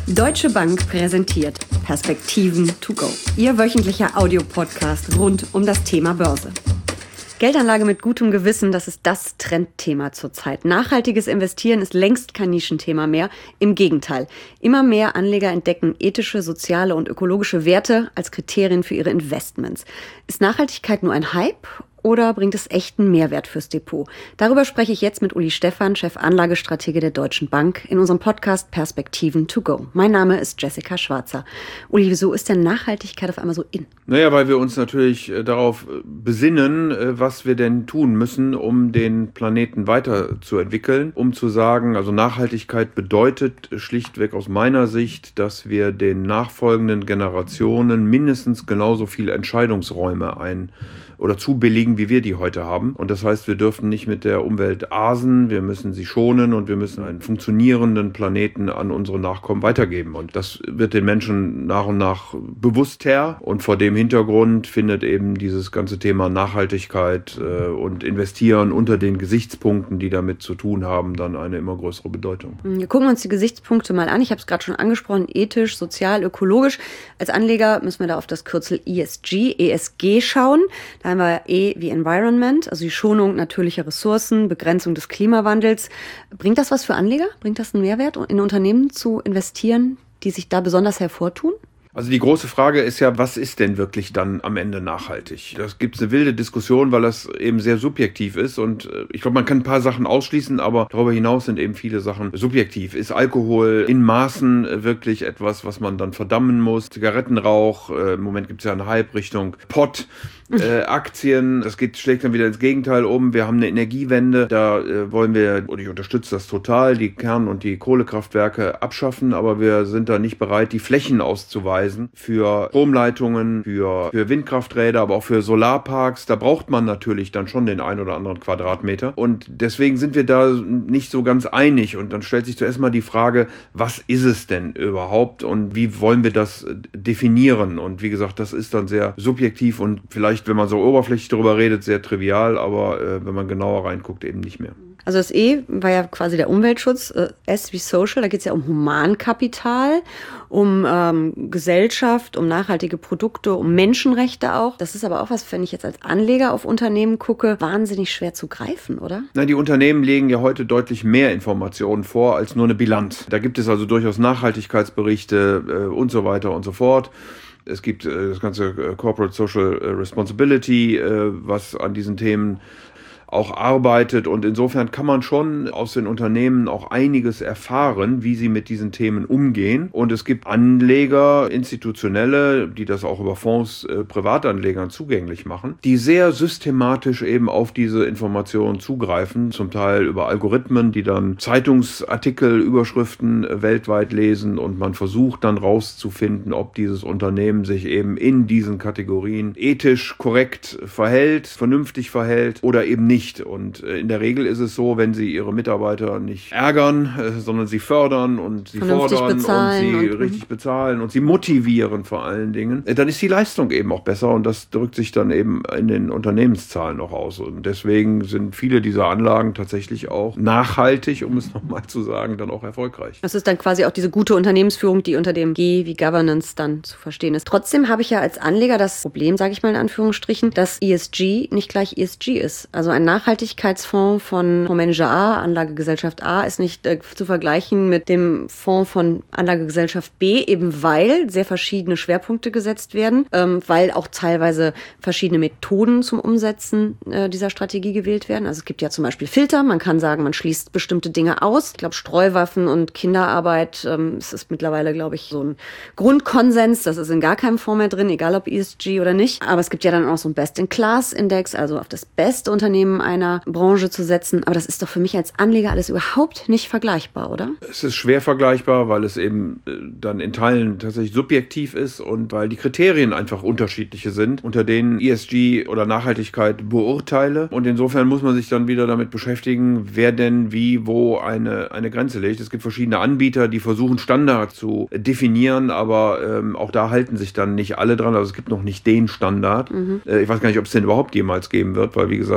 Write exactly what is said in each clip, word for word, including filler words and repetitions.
Deutsche Bank präsentiert Perspektiven to go. Ihr wöchentlicher Audiopodcast rund um das Thema Börse. Geldanlage mit gutem Gewissen, das ist das Trendthema zurzeit. Nachhaltiges Investieren ist längst kein Nischenthema mehr. Im Gegenteil. Immer mehr Anleger entdecken ethische, soziale und ökologische Werte als Kriterien für ihre Investments. Ist Nachhaltigkeit nur ein Hype? Oder bringt es echten Mehrwert fürs Depot? Darüber spreche ich jetzt mit Uli Stephan, Chef-Anlagestratege der Deutschen Bank, in unserem Podcast Perspektiven to go. Mein Name ist Jessica Schwarzer. Uli, wieso ist denn Nachhaltigkeit auf einmal so in? Naja, weil wir uns natürlich darauf besinnen, was wir denn tun müssen, um den Planeten weiterzuentwickeln. Um zu sagen, also Nachhaltigkeit bedeutet schlichtweg aus meiner Sicht, dass wir den nachfolgenden Generationen mindestens genauso viele Entscheidungsräume ein- oder zubilligen, wie wir die heute haben. Und das heißt, wir dürfen nicht mit der Umwelt asen, wir müssen sie schonen und wir müssen einen funktionierenden Planeten an unsere Nachkommen weitergeben. Und das wird den Menschen nach und nach bewusster. Und vor dem Hintergrund findet eben dieses ganze Thema Nachhaltigkeit äh, und Investieren unter den Gesichtspunkten, die damit zu tun haben, dann eine immer größere Bedeutung. Wir gucken uns die Gesichtspunkte mal an. Ich habe es gerade schon angesprochen, ethisch, sozial, ökologisch. Als Anleger müssen wir da auf das Kürzel E S G, E S G schauen. Da haben wir E wie Environment, also die Schonung natürlicher Ressourcen, Begrenzung des Klimawandels. Bringt das was für Anleger? Bringt das einen Mehrwert, in Unternehmen zu investieren, die sich da besonders hervortun? Also die große Frage ist ja, was ist denn wirklich dann am Ende nachhaltig? Da gibt es eine wilde Diskussion, weil das eben sehr subjektiv ist und ich glaube, man kann ein paar Sachen ausschließen, aber darüber hinaus sind eben viele Sachen subjektiv. Ist Alkohol in Maßen wirklich etwas, was man dann verdammen muss? Zigarettenrauch, äh, im Moment gibt es ja einen Hype Richtung Pott, äh, Aktien, das geht, schlägt dann wieder ins Gegenteil um. Wir haben eine Energiewende, da äh, wollen wir, und ich unterstütze das total, die Kern- und die Kohlekraftwerke abschaffen, aber wir sind da nicht bereit, die Flächen auszuweisen für Stromleitungen, für, für Windkrafträder, aber auch für Solarparks. Da braucht man natürlich dann schon den ein oder anderen Quadratmeter. Und deswegen sind wir da nicht so ganz einig. Und dann stellt sich zuerst mal die Frage, was ist es denn überhaupt und wie wollen wir das definieren? Und wie gesagt, das ist dann sehr subjektiv und vielleicht, wenn man so oberflächlich darüber redet, sehr trivial, aber äh, wenn man genauer reinguckt, eben nicht mehr. Also das E war ja quasi der Umweltschutz, äh, S wie Social, da geht es ja um Humankapital, um ähm, Gesellschaft, um nachhaltige Produkte, um Menschenrechte auch. Das ist aber auch was, wenn ich jetzt als Anleger auf Unternehmen gucke, wahnsinnig schwer zu greifen, oder? Na, die Unternehmen legen ja heute deutlich mehr Informationen vor als nur eine Bilanz. Da gibt es also durchaus Nachhaltigkeitsberichte äh, und so weiter und so fort. Es gibt äh, das ganze äh, Corporate Social Responsibility, äh, was an diesen Themen auch arbeitet und insofern kann man schon aus den Unternehmen auch einiges erfahren, wie sie mit diesen Themen umgehen und es gibt Anleger, Institutionelle, die das auch über Fonds äh, Privatanlegern zugänglich machen, die sehr systematisch eben auf diese Informationen zugreifen, zum Teil über Algorithmen, die dann Zeitungsartikel, Überschriften äh, weltweit lesen und man versucht dann rauszufinden, ob dieses Unternehmen sich eben in diesen Kategorien ethisch korrekt verhält, vernünftig verhält oder eben nicht. Und in der Regel ist es so, wenn sie ihre Mitarbeiter nicht ärgern, sondern sie fördern und sie Vernünftig fordern bezahlen und sie und, richtig bezahlen und sie motivieren vor allen Dingen, dann ist die Leistung eben auch besser und das drückt sich dann eben in den Unternehmenszahlen auch aus. Und deswegen sind viele dieser Anlagen tatsächlich auch nachhaltig, um es nochmal zu sagen, dann auch erfolgreich. Das ist dann quasi auch diese gute Unternehmensführung, die unter dem G wie Governance dann zu verstehen ist. Trotzdem habe ich ja als Anleger das Problem, sage ich mal in Anführungsstrichen, dass E S G nicht gleich E S G ist. Also ein Nachhaltigkeitsfonds von Fondsmanager A, Anlagegesellschaft A, ist nicht äh, zu vergleichen mit dem Fonds von Anlagegesellschaft B, eben weil sehr verschiedene Schwerpunkte gesetzt werden, ähm, weil auch teilweise verschiedene Methoden zum Umsetzen äh, dieser Strategie gewählt werden. Also es gibt ja zum Beispiel Filter, man kann sagen, man schließt bestimmte Dinge aus. Ich glaube, Streuwaffen und Kinderarbeit, ähm, es ist mittlerweile, glaube ich, so ein Grundkonsens, das ist in gar keinem Fonds mehr drin, egal ob E S G oder nicht. Aber es gibt ja dann auch so einen Best-in-Class-Index, also auf das beste Unternehmen einer Branche zu setzen. Aber das ist doch für mich als Anleger alles überhaupt nicht vergleichbar, oder? Es ist schwer vergleichbar, weil es eben äh, dann in Teilen tatsächlich subjektiv ist und weil die Kriterien einfach unterschiedliche sind, unter denen E S G oder Nachhaltigkeit beurteile. Und insofern muss man sich dann wieder damit beschäftigen, wer denn wie, wo eine, eine Grenze legt. Es gibt verschiedene Anbieter, die versuchen, Standards zu definieren, aber ähm, auch da halten sich dann nicht alle dran. Also es gibt noch nicht den Standard. Mhm. Äh, ich weiß gar nicht, ob es den überhaupt jemals geben wird, weil wie gesagt,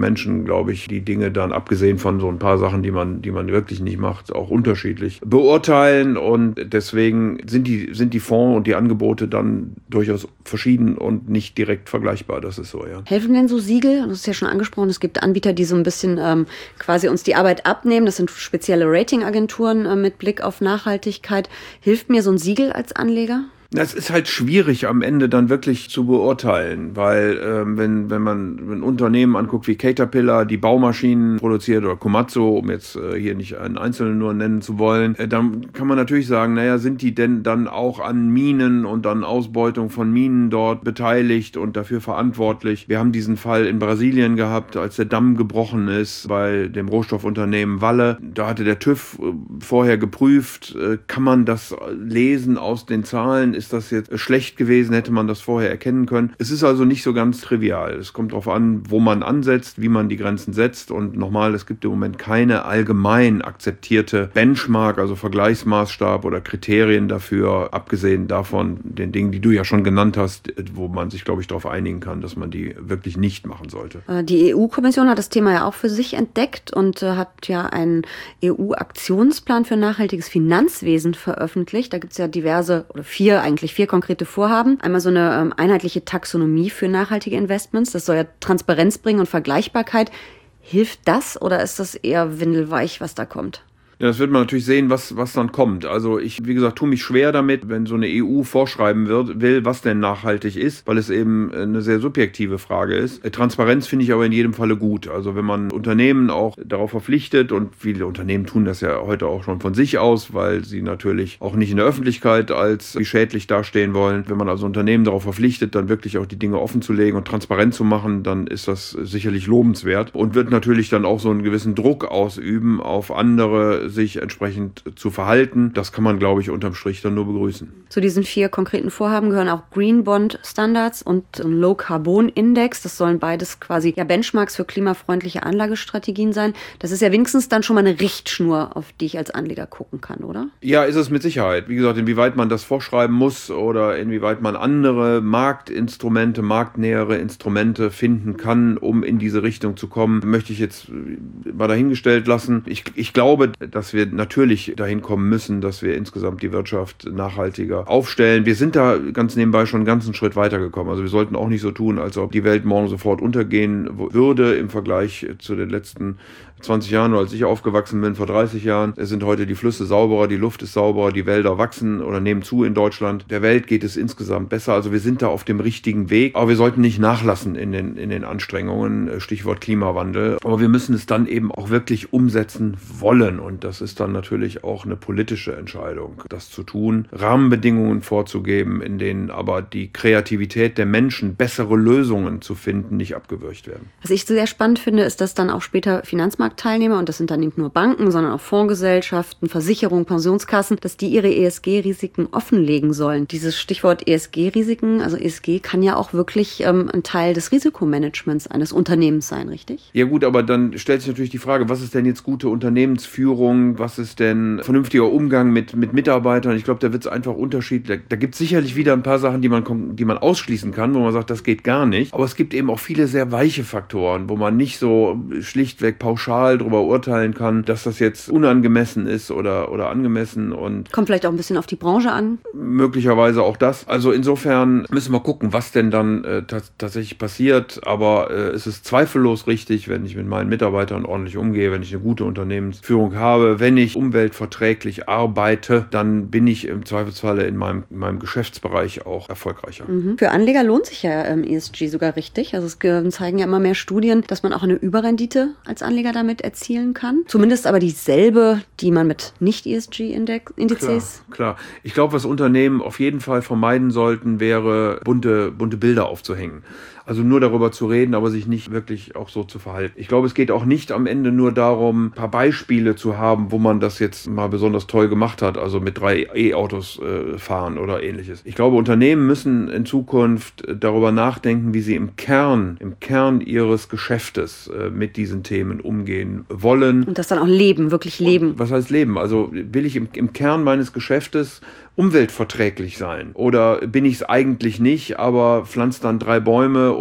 Menschen, glaube ich, die Dinge dann, abgesehen von so ein paar Sachen, die man, die man wirklich nicht macht, auch unterschiedlich beurteilen. Und deswegen sind die, sind die Fonds und die Angebote dann durchaus verschieden und nicht direkt vergleichbar. Das ist so, ja. Helfen denn so Siegel? Das ist ja schon angesprochen, es gibt Anbieter, die so ein bisschen ähm, quasi uns die Arbeit abnehmen. Das sind spezielle Ratingagenturen äh, mit Blick auf Nachhaltigkeit. Hilft mir so ein Siegel als Anleger? Das ist halt schwierig am Ende dann wirklich zu beurteilen, weil ähm, wenn wenn man ein Unternehmen anguckt wie Caterpillar, die Baumaschinen produziert, oder Komatsu, um jetzt äh, hier nicht einen Einzelnen nur nennen zu wollen, äh, dann kann man natürlich sagen, naja, sind die denn dann auch an Minen und an Ausbeutung von Minen dort beteiligt und dafür verantwortlich? Wir haben diesen Fall in Brasilien gehabt, als der Damm gebrochen ist bei dem Rohstoffunternehmen Vale. Da hatte der TÜV äh, vorher geprüft, äh, kann man das lesen aus den Zahlen? Ist das jetzt schlecht gewesen? Hätte man das vorher erkennen können? Es ist also nicht so ganz trivial. Es kommt darauf an, wo man ansetzt, wie man die Grenzen setzt. Und nochmal, es gibt im Moment keine allgemein akzeptierte Benchmark, also Vergleichsmaßstab oder Kriterien dafür, abgesehen davon, den Dingen, die du ja schon genannt hast, wo man sich, glaube ich, darauf einigen kann, dass man die wirklich nicht machen sollte. Die E U-Kommission hat das Thema ja auch für sich entdeckt und hat ja einen E U-Aktionsplan für nachhaltiges Finanzwesen veröffentlicht. Da gibt es ja diverse oder vier eigentlich eigentlich vier konkrete Vorhaben. Einmal so eine ähm, einheitliche Taxonomie für nachhaltige Investments. Das soll ja Transparenz bringen und Vergleichbarkeit. Hilft das oder ist das eher windelweich, was da kommt? Ja, das wird man natürlich sehen, was, was dann kommt. Also ich, wie gesagt, tue mich schwer damit, wenn so eine E U vorschreiben wird, will, was denn nachhaltig ist, weil es eben eine sehr subjektive Frage ist. Transparenz finde ich aber in jedem Falle gut. Also wenn man Unternehmen auch darauf verpflichtet, und viele Unternehmen tun das ja heute auch schon von sich aus, weil sie natürlich auch nicht in der Öffentlichkeit als schädlich dastehen wollen. Wenn man also Unternehmen darauf verpflichtet, dann wirklich auch die Dinge offen zu legen und transparent zu machen, dann ist das sicherlich lobenswert und wird natürlich dann auch so einen gewissen Druck ausüben auf andere, sich entsprechend zu verhalten. Das kann man, glaube ich, unterm Strich dann nur begrüßen. Zu diesen vier konkreten Vorhaben gehören auch Green Bond Standards und ein Low Carbon Index. Das sollen beides quasi ja Benchmarks für klimafreundliche Anlagestrategien sein. Das ist ja wenigstens dann schon mal eine Richtschnur, auf die ich als Anleger gucken kann, oder? Ja, ist es mit Sicherheit. Wie gesagt, inwieweit man das vorschreiben muss oder inwieweit man andere Marktinstrumente, marktnähere Instrumente finden kann, um in diese Richtung zu kommen, möchte ich jetzt mal dahingestellt lassen. Ich, ich glaube, dass wir natürlich dahin kommen müssen, dass wir insgesamt die Wirtschaft nachhaltiger aufstellen. Wir sind da ganz nebenbei schon einen ganzen Schritt weitergekommen. Also wir sollten auch nicht so tun, als ob die Welt morgen sofort untergehen würde im Vergleich zu den letzten zwanzig Jahren, als ich aufgewachsen bin, vor dreißig Jahren. Es sind heute die Flüsse sauberer, die Luft ist sauberer, die Wälder wachsen oder nehmen zu in Deutschland. Der Welt geht es insgesamt besser. Also wir sind da auf dem richtigen Weg. Aber wir sollten nicht nachlassen in den, in den Anstrengungen. Stichwort Klimawandel. Aber wir müssen es dann eben auch wirklich umsetzen wollen. Und das ist dann natürlich auch eine politische Entscheidung, das zu tun, Rahmenbedingungen vorzugeben, in denen aber die Kreativität der Menschen, bessere Lösungen zu finden, nicht abgewürgt werden. Was ich sehr spannend finde, ist, dass dann auch später Finanzmarktteilnehmer, und das sind dann nicht nur Banken, sondern auch Fondsgesellschaften, Versicherungen, Pensionskassen, dass die ihre E S G-Risiken offenlegen sollen. Dieses Stichwort E S G-Risiken, also E S G kann ja auch wirklich ähm, ein Teil des Risikomanagements eines Unternehmens sein, richtig? Ja gut, aber dann stellt sich natürlich die Frage, was ist denn jetzt gute Unternehmensführung, was ist denn vernünftiger Umgang mit, mit Mitarbeitern? Ich glaube, da wird es einfach unterschiedlich. Da, da gibt es sicherlich wieder ein paar Sachen, die man, die man ausschließen kann, wo man sagt, das geht gar nicht. Aber es gibt eben auch viele sehr weiche Faktoren, wo man nicht so schlichtweg pauschal darüber urteilen kann, dass das jetzt unangemessen ist oder, oder angemessen. Und kommt vielleicht auch ein bisschen auf die Branche an. Möglicherweise auch das. Also insofern müssen wir gucken, was denn dann äh, t- tatsächlich passiert. Aber äh, es ist zweifellos richtig, wenn ich mit meinen Mitarbeitern ordentlich umgehe, wenn ich eine gute Unternehmensführung habe, wenn ich umweltverträglich arbeite, dann bin ich im Zweifelsfalle in meinem, in meinem Geschäftsbereich auch erfolgreicher. Mhm. Für Anleger lohnt sich ja ähm, E S G sogar richtig. Also es äh, zeigen ja immer mehr Studien, dass man auch eine Überrendite als Anleger damit erzielen kann. Zumindest aber dieselbe, die man mit Nicht-E S G-Indizes. Klar, klar. Ich glaube, was Unternehmen auf jeden Fall vermeiden sollten, wäre bunte, bunte Bilder aufzuhängen. Also nur darüber zu reden, aber sich nicht wirklich auch so zu verhalten. Ich glaube, es geht auch nicht am Ende nur darum, ein paar Beispiele zu haben, wo man das jetzt mal besonders toll gemacht hat, also mit drei E-Autos äh, fahren oder ähnliches. Ich glaube, Unternehmen müssen in Zukunft darüber nachdenken, wie sie im Kern, im Kern ihres Geschäftes äh, mit diesen Themen umgehen wollen. Und das dann auch leben, wirklich leben. Und was heißt leben? Also will ich im, im Kern meines Geschäftes umweltverträglich sein? Oder bin ich es eigentlich nicht, aber pflanze dann drei Bäume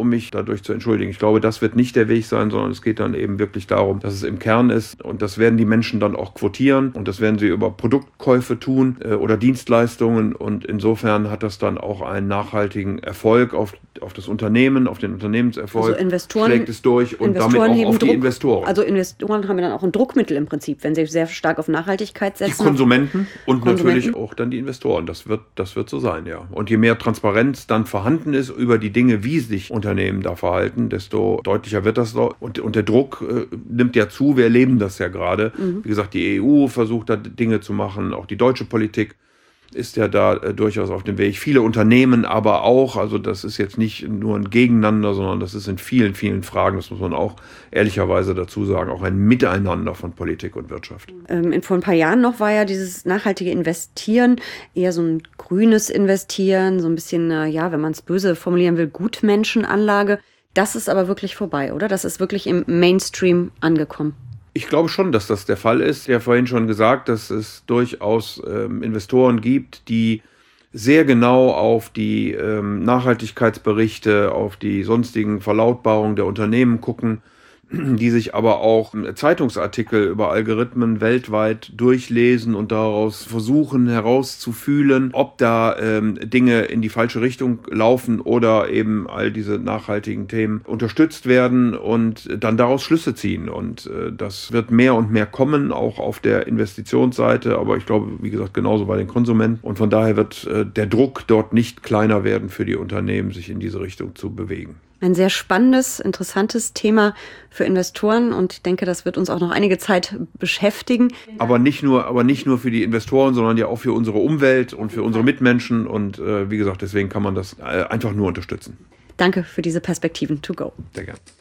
um mich dadurch zu entschuldigen. Ich glaube, das wird nicht der Weg sein, sondern es geht dann eben wirklich darum, dass es im Kern ist und das werden die Menschen dann auch quotieren und das werden sie über Produktkäufe tun äh, oder Dienstleistungen und insofern hat das dann auch einen nachhaltigen Erfolg auf, auf das Unternehmen, auf den Unternehmenserfolg, also Investoren, schlägt es durch und damit auch auf die Druck, Investoren. Also Investoren haben dann auch ein Druckmittel im Prinzip, wenn sie sehr stark auf Nachhaltigkeit setzen. Die Konsumenten und Konsumenten. natürlich auch dann die Investoren. Das wird, das wird so sein, ja. Und je mehr Transparenz dann vorhanden ist über die Dinge, wie sich Unternehmen da verhalten, desto deutlicher wird das. Und, und der Druck äh, nimmt ja zu. Wir erleben das ja gerade. Mhm. Wie gesagt, die E U versucht da Dinge zu machen, auch die deutsche Politik ist ja da äh, durchaus auf dem Weg. Viele Unternehmen aber auch, also das ist jetzt nicht nur ein Gegeneinander, sondern das ist in vielen, vielen Fragen, das muss man auch ehrlicherweise dazu sagen, auch ein Miteinander von Politik und Wirtschaft. Ähm, vor ein paar Jahren noch war ja dieses nachhaltige Investieren eher so ein grünes Investieren, so ein bisschen, äh, ja, wenn man es böse formulieren will, Gutmenschenanlage. Das ist aber wirklich vorbei, oder? Das ist wirklich im Mainstream angekommen. Ich glaube schon, dass das der Fall ist. Ich habe ja vorhin schon gesagt, dass es durchaus ähm, Investoren gibt, die sehr genau auf die ähm, Nachhaltigkeitsberichte, auf die sonstigen Verlautbarungen der Unternehmen gucken, die sich aber auch Zeitungsartikel über Algorithmen weltweit durchlesen und daraus versuchen herauszufühlen, ob da ähm, Dinge in die falsche Richtung laufen oder eben all diese nachhaltigen Themen unterstützt werden und dann daraus Schlüsse ziehen. Und äh, das wird mehr und mehr kommen, auch auf der Investitionsseite, aber ich glaube, wie gesagt, genauso bei den Konsumenten. Und von daher wird äh, der Druck dort nicht kleiner werden für die Unternehmen, sich in diese Richtung zu bewegen. Ein sehr spannendes, interessantes Thema für Investoren und ich denke, das wird uns auch noch einige Zeit beschäftigen. Aber nicht nur, aber nicht nur für die Investoren, sondern ja auch für unsere Umwelt und für unsere Mitmenschen und äh, wie gesagt, deswegen kann man das äh, einfach nur unterstützen. Danke für diese Perspektiven to go. Sehr gerne.